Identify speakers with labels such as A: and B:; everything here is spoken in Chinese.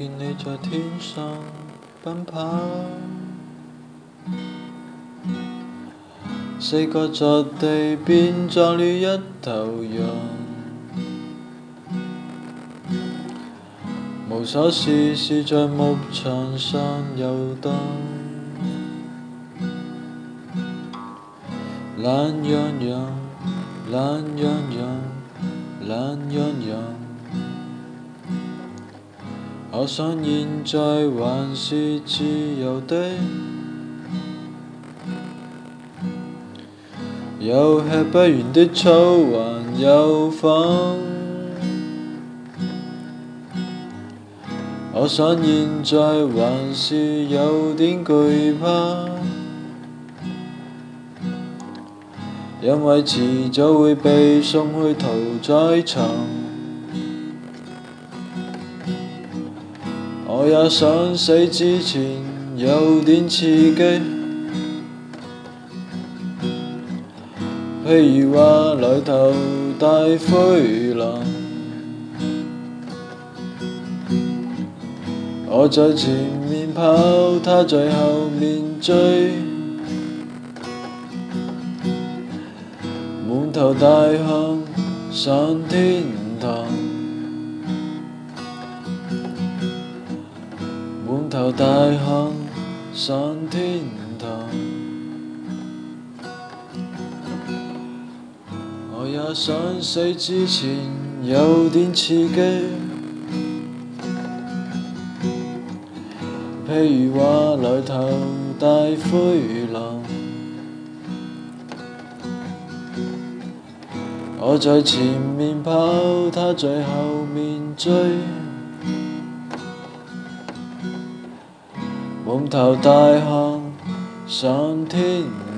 A: 見你在天上奔跑，四腳着地變作了一頭羊，無所事事在牧場上遊蕩。懶洋洋，懶洋洋，懶洋洋。我想現在還是自由的，有吃不完的草還有房。我想現在還是有點懼怕，因為遲早會被送去屠宰場。我也想死之前有點刺激，譬如話來頭大灰狼，我在前面跑，他在後面追，滿頭大汗上天堂，滿頭大汗上天堂。我也想死之前有點刺激，譬如話來頭大灰狼，我在前面跑，他在後面追，滿頭大汗上天堂。